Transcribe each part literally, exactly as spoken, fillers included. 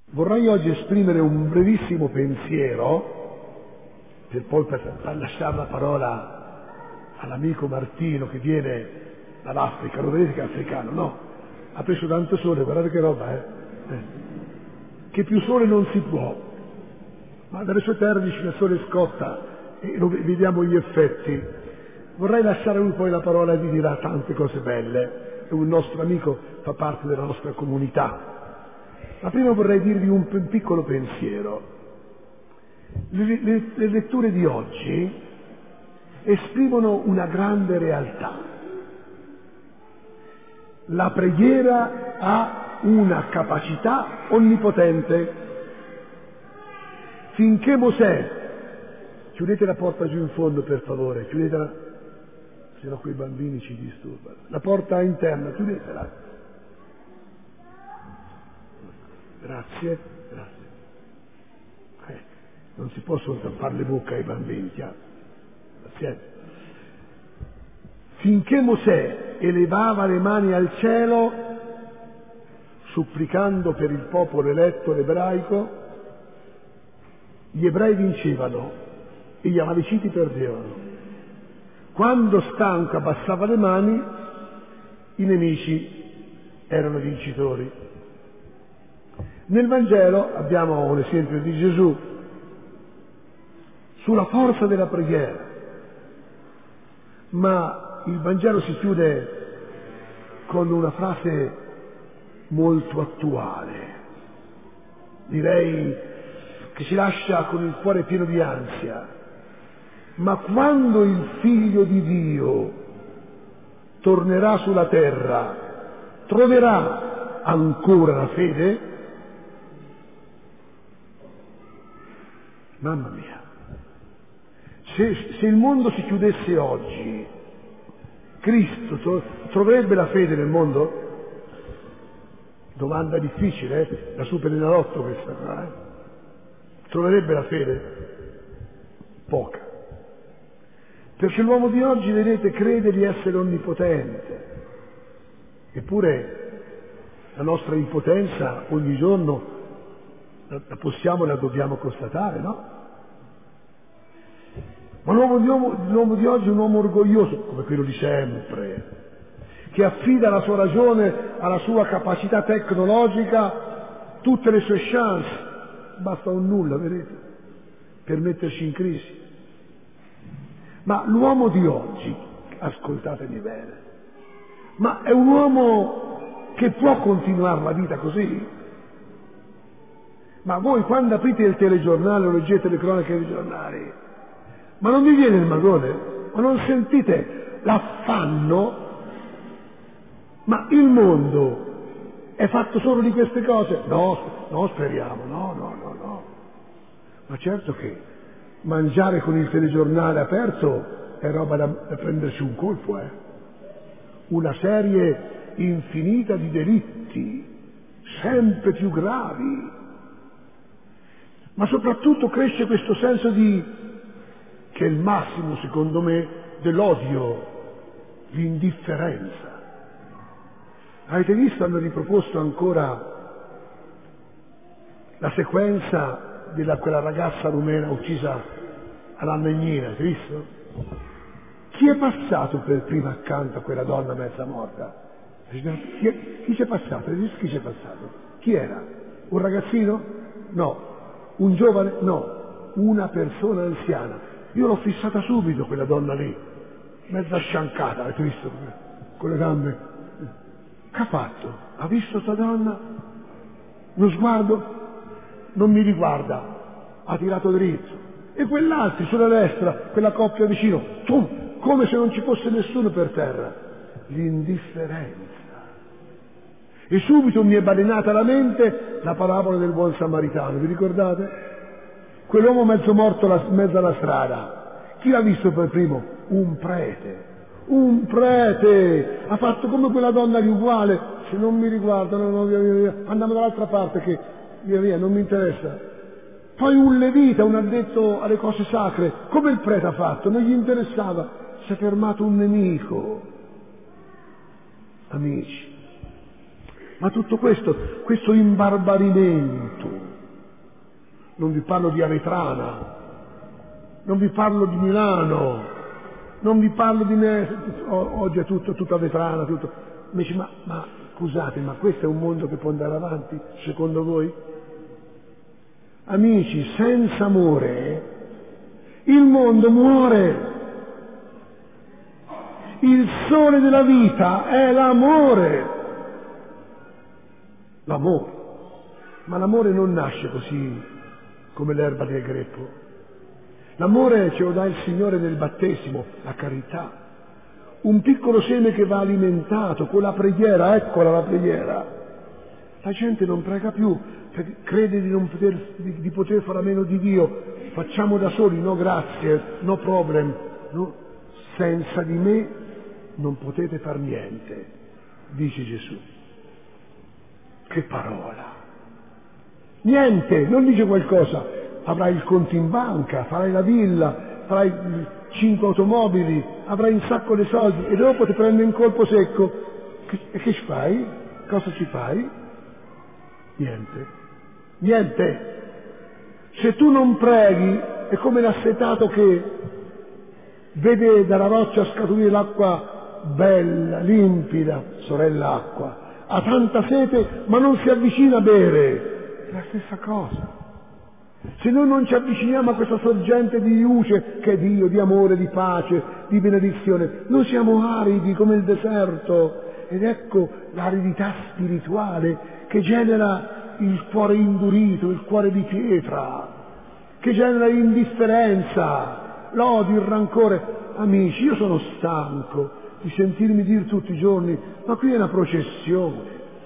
Vorrei oggi esprimere un brevissimo pensiero, per poi per lasciare la parola all'amico Martino che viene dall'Africa. Lo vedete che è africano? No, ha preso tanto sole, guardate che roba, eh? eh. Che più sole non si può, ma dalle sue terre vicino al sole scotta e lo vediamo gli effetti. Vorrei lasciare a lui poi la parola e gli dirà tante cose belle. È un nostro amico, fa parte della nostra comunità. Ma prima vorrei dirvi un, un piccolo pensiero. Le, le, le letture di oggi esprimono una grande realtà. La preghiera ha una capacità onnipotente. Finché Mosè, chiudete la porta giù in fondo per favore, chiudetela, se no quei bambini ci disturbano. La porta interna, chiudetela. Grazie, grazie. Eh, non si possono tappare le bocche ai bambini, chiaro. Pazienza. Finché Mosè elevava le mani al cielo, supplicando per il popolo eletto l'ebraico, gli ebrei vincevano e gli amaleciti perdevano. Quando stanco abbassava le mani, i nemici erano vincitori. Nel Vangelo abbiamo un esempio di Gesù sulla forza della preghiera, ma il Vangelo si chiude con una frase molto attuale, direi che ci lascia con il cuore pieno di ansia. Ma quando il Figlio di Dio tornerà sulla terra, troverà ancora la fede? Mamma mia, se, se il mondo si chiudesse oggi, Cristo tro, troverebbe la fede nel mondo? Domanda difficile, eh? La Superenalotto questa qua, eh? Troverebbe la fede? Poca. Perché l'uomo di oggi, vedete, crede di essere onnipotente. Eppure la nostra impotenza ogni giorno la possiamo e la dobbiamo constatare, no? Ma l'uomo di, uomo, l'uomo di oggi è un uomo orgoglioso, come quello di sempre, che affida la sua ragione alla sua capacità tecnologica, tutte le sue chance. Basta un nulla, vedete, per metterci in crisi. Ma l'uomo di oggi, ascoltatemi bene, ma è un uomo che può continuare la vita così? Ma voi quando aprite il telegiornale o leggete le cronache dei giornali, ma non vi viene il magone? Ma non sentite l'affanno? Ma il mondo è fatto solo di queste cose? No, no, speriamo, no, no, no, no. Ma certo che mangiare con il telegiornale aperto è roba da, da prendersi un colpo, eh? Una serie infinita di delitti, sempre più gravi. Ma soprattutto cresce questo senso di, che è il massimo secondo me, dell'odio, l'indifferenza. Avete visto, hanno riproposto ancora la sequenza di quella ragazza rumena uccisa all'Annegnina, avete visto? Chi è passato per prima accanto a quella donna mezza morta? Chi, chi c'è passato? Chi c'è passato? Chi era? Un ragazzino? No. Un giovane? No, una persona anziana. Io l'ho fissata subito quella donna lì, mezza sciancata, avete visto? Con le gambe. Che ha fatto? Ha visto sta donna? Lo sguardo? Non mi riguarda. Ha tirato dritto. E quell'altro sulla destra, quella coppia vicino, tum, come se non ci fosse nessuno per terra. L'indifferenza. E subito mi è balenata alla mente la parabola del buon samaritano, vi ricordate? Quell'uomo mezzo morto in mezzo alla strada. Chi l'ha visto per primo? Un prete. Un prete! Ha fatto come quella donna lì, uguale. Se non mi riguardano, no, via, via, via. Andiamo dall'altra parte che, via via, non mi interessa. Poi un levita, un addetto alle cose sacre, come il prete ha fatto, non gli interessava. Si è fermato un nemico. Amici. Ma tutto questo, questo imbarbarimento non vi parlo di Avetrana, non vi parlo di Milano, non vi parlo di me, oggi è tutto, tutto Avetrana, tutto. Mi dice, ma, ma scusate, ma questo è un mondo che può andare avanti, secondo voi? Amici, senza amore il mondo muore. Il sole della vita è l'amore. L'amore. Ma l'amore non nasce così come l'erba del greppo. L'amore ce lo dà il Signore nel battesimo, la carità. Un piccolo seme che va alimentato con la preghiera, eccola la preghiera. La gente non prega più, perché crede di, non poter, di, di poter fare a meno di Dio. Facciamo da soli, no grazie, no problem. No. Senza di me non potete far niente, dice Gesù. Che parola! Niente, non dice qualcosa. Avrai il conto in banca, farai la villa, farai cinque automobili, avrai un sacco di soldi e dopo ti prende in colpo secco. Che, e che ci fai? Cosa ci fai? Niente. Niente. Se tu non preghi è come l'assetato che vede dalla roccia scaturire l'acqua bella, limpida, sorella acqua, ha tanta sete ma non si avvicina a bere. È la stessa cosa. Se noi non ci avviciniamo a questa sorgente di luce che è Dio, di amore, di pace, di benedizione, noi siamo aridi come il deserto. Ed ecco l'aridità spirituale che genera il cuore indurito, il cuore di pietra, che genera l'indifferenza, l'odio, il rancore. Amici, io sono stanco di sentirmi dire tutti i giorni, ma qui è una processione,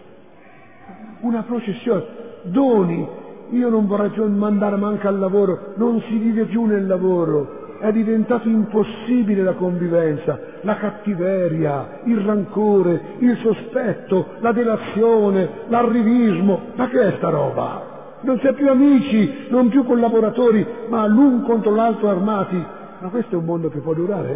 una processione, doni. Io non vorrei più mandare manca al lavoro, non si vive più nel lavoro, è diventato impossibile la convivenza, la cattiveria, il rancore, il sospetto, la delazione, l'arrivismo. Ma che è sta roba? Non si è più amici, non più collaboratori, ma l'un contro l'altro armati. Ma questo è un mondo che può durare?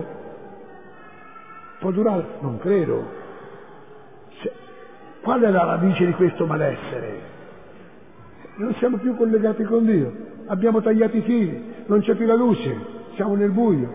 Può durare? Non credo. Se... Qual è la radice di questo malessere? Non siamo più collegati con Dio, abbiamo tagliato i fili, non c'è più la luce, siamo nel buio.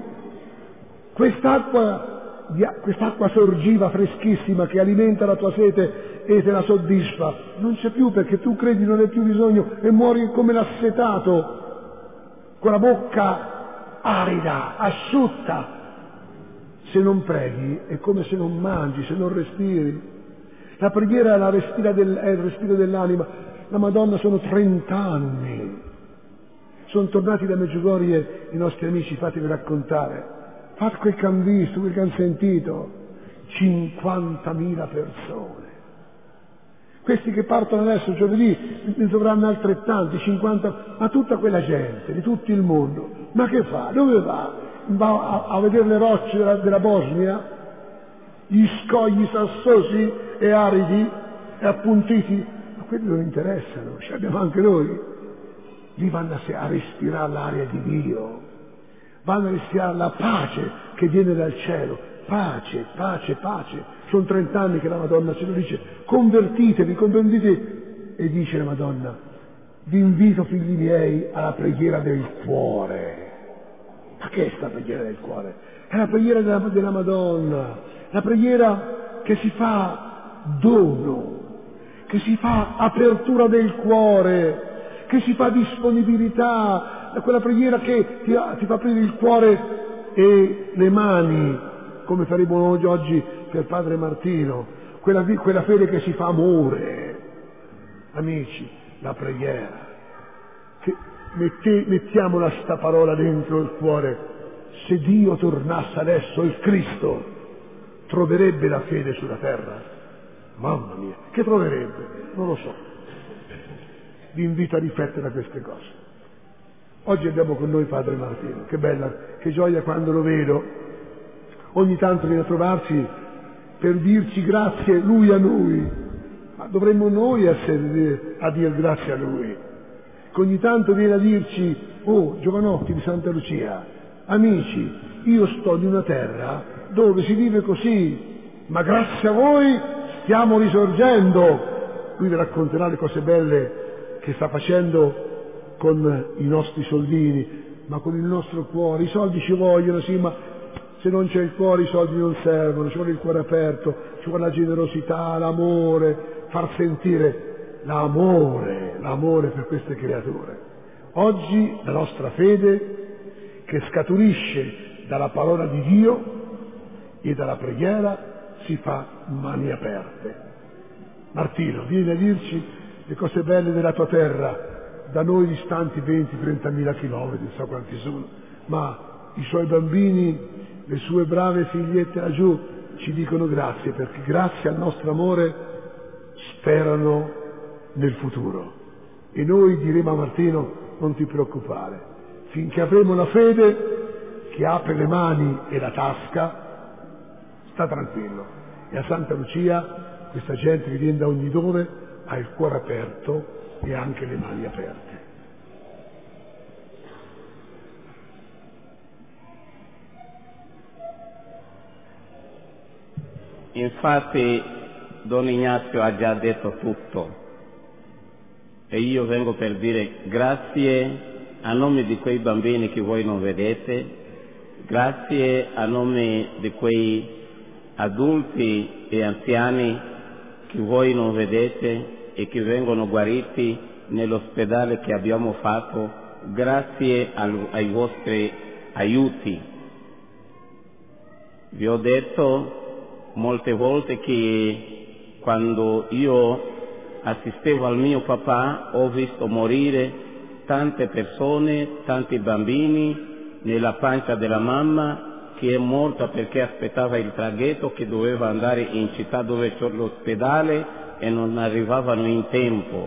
Quest'acqua, quest'acqua sorgiva freschissima che alimenta la tua sete e te la soddisfa, non c'è più perché tu credi non hai più bisogno e muori come l'assetato, con la bocca arida, asciutta. Se non preghi è come se non mangi, se non respiri. La preghiera è, la respira del, è il respiro dell'anima. La Madonna sono trent'anni. Sono tornati da Medjugorje i nostri amici, fatemi raccontare. Fate quel che hanno visto, quel che hanno sentito. cinquantamila persone. Questi che partono adesso giovedì ne dovranno altrettanti, cinquanta, ma tutta quella gente di tutto il mondo. Ma che fa? Dove va? Va a, a vedere le rocce della, della Bosnia? Gli scogli sassosi e aridi e appuntiti? Quelli non interessano, ce l'abbiamo anche noi. Lì vanno a respirare l'aria di Dio, vanno a respirare la pace che viene dal cielo. Pace, pace, pace. Sono trent'anni che la Madonna ce lo dice. Convertitevi, convertitevi. E dice la Madonna, vi invito figli miei alla preghiera del cuore. Ma che è sta preghiera del cuore? È la preghiera della, della Madonna, la preghiera che si fa dono, che si fa apertura del cuore, che si fa disponibilità, quella preghiera che ti, ti fa aprire il cuore e le mani, come faremo oggi per Padre Martino, quella, quella fede che si fa amore. Amici, la preghiera, che mette, mettiamola sta parola dentro il cuore. Se Dio tornasse adesso, il Cristo, troverebbe la fede sulla terra? Mamma mia, che troverebbe? Non lo so. Vi invito a riflettere a queste cose. Oggi abbiamo con noi Padre Martino, che bella, che gioia quando lo vedo. Ogni tanto viene a trovarci per dirci grazie lui a noi, ma dovremmo noi essere a dire grazie a lui. Che ogni tanto viene a dirci, oh giovanotti di Santa Lucia, amici, io sto in una terra dove si vive così, ma grazie a voi stiamo risorgendo. Lui vi racconterà le cose belle che sta facendo con i nostri soldini, ma con il nostro cuore. I soldi ci vogliono, sì, ma se non c'è il cuore i soldi non servono, ci vuole il cuore aperto, ci vuole la generosità, l'amore, far sentire l'amore, l'amore per queste creature. Oggi la nostra fede, che scaturisce dalla parola di Dio e dalla preghiera, si fa mani aperte. Martino, vieni a dirci le cose belle della tua terra, da noi distanti venti trentamila chilometri, non so quanti sono, ma i suoi bambini, le sue brave figliette laggiù ci dicono grazie, perché grazie al nostro amore sperano nel futuro. E noi diremo a Martino: non ti preoccupare, finché avremo la fede che apre le mani e la tasca, sta tranquillo. E a Santa Lucia questa gente che viene da ogni dove ha il cuore aperto e anche le mani aperte. Infatti Don Ignazio ha già detto tutto e io vengo per dire grazie a nome di quei bambini che voi non vedete, grazie a nome di quei adulti e anziani che voi non vedete e che vengono guariti nell'ospedale che abbiamo fatto, grazie al, ai vostri aiuti. Vi ho detto molte volte che quando io assistevo al mio papà ho visto morire tante persone, tanti bambini nella pancia della mamma, che è morta perché aspettava il traghetto, che doveva andare in città dove c'è l'ospedale e non arrivavano in tempo.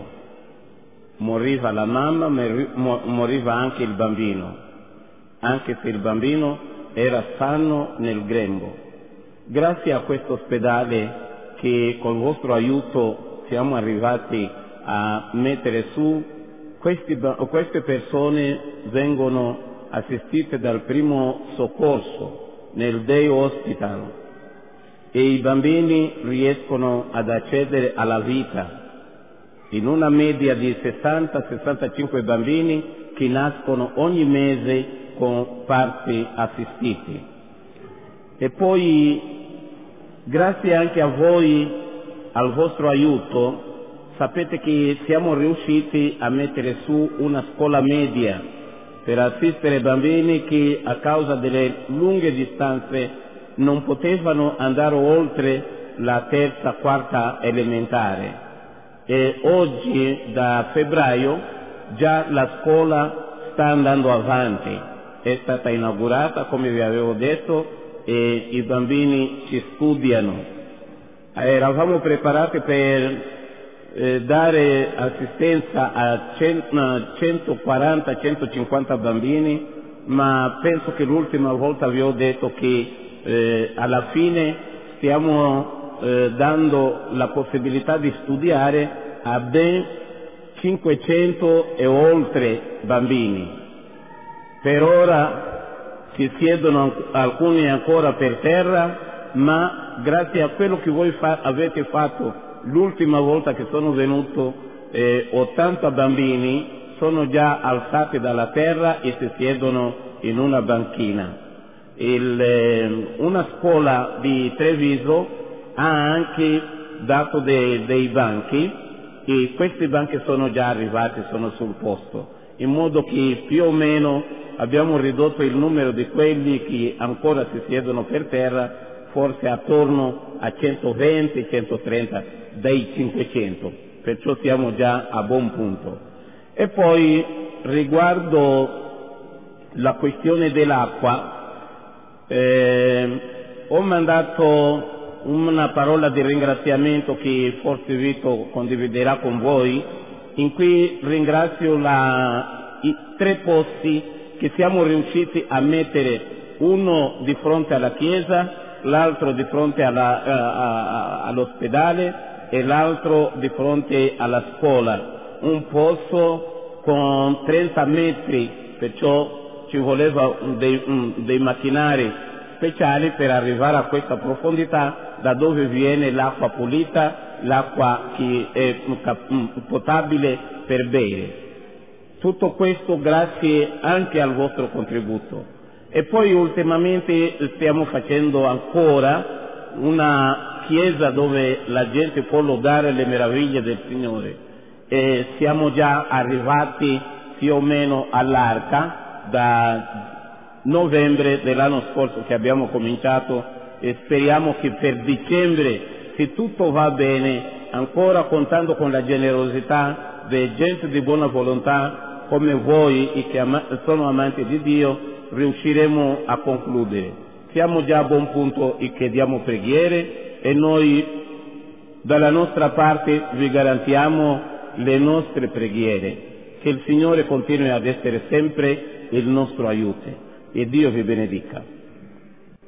Moriva la mamma, ma moriva anche il bambino, anche se il bambino era sano nel grembo. Grazie a questo ospedale che col vostro aiuto siamo arrivati a mettere su, questi, queste persone vengono assistite dal primo soccorso nel Day Hospital e i bambini riescono ad accedere alla vita in una media di sessanta sessantacinque bambini che nascono ogni mese con parti assistiti. E poi grazie anche a voi, al vostro aiuto, sapete che siamo riusciti a mettere su una scuola media per assistere bambini che a causa delle lunghe distanze non potevano andare oltre la terza, quarta elementare. E oggi, da febbraio, già la scuola sta andando avanti, è stata inaugurata, come vi avevo detto, e i bambini ci studiano. Eravamo preparati per eh, dare assistenza a centoquaranta centocinquanta bambini, ma penso che l'ultima volta vi ho detto che eh, alla fine stiamo eh, dando la possibilità di studiare a ben cinquecento e oltre bambini. Per ora si siedono alcuni ancora per terra, ma grazie a quello che voi fa- avete fatto l'ultima volta che sono venuto, eh, ottanta bambini sono già alzati dalla terra e si siedono in una banchina. Il, eh, una scuola di Treviso ha anche dato de- dei banchi e questi banchi sono già arrivati, sono sul posto, in modo che più o meno abbiamo ridotto il numero di quelli che ancora si siedono per terra, forse attorno a centoventi centotrenta dai cinquecento, perciò siamo già a buon punto. E poi riguardo la questione dell'acqua, eh, ho mandato una parola di ringraziamento che forse Vito condividerà con voi, in cui ringrazio la, i tre posti che siamo riusciti a mettere, uno di fronte alla chiesa, l'altro di fronte alla, a, a, all'ospedale e l'altro di fronte alla scuola. Un posto con trenta metri, perciò ci voleva dei, dei macchinari speciali per arrivare a questa profondità, da dove viene l'acqua pulita, l'acqua che è potabile per bere. Tutto questo grazie anche al vostro contributo. E poi ultimamente stiamo facendo ancora una chiesa dove la gente può lodare le meraviglie del Signore. E siamo già arrivati più o meno all'arca da novembre dell'anno scorso che abbiamo cominciato, e speriamo che per dicembre, se tutto va bene, ancora contando con la generosità di gente di buona volontà come voi e che ama- sono amanti di Dio, riusciremo a concludere. Siamo già a buon punto e chiediamo preghiere, e noi dalla nostra parte vi garantiamo le nostre preghiere. Che il Signore continui ad essere sempre il nostro aiuto, e Dio vi benedica.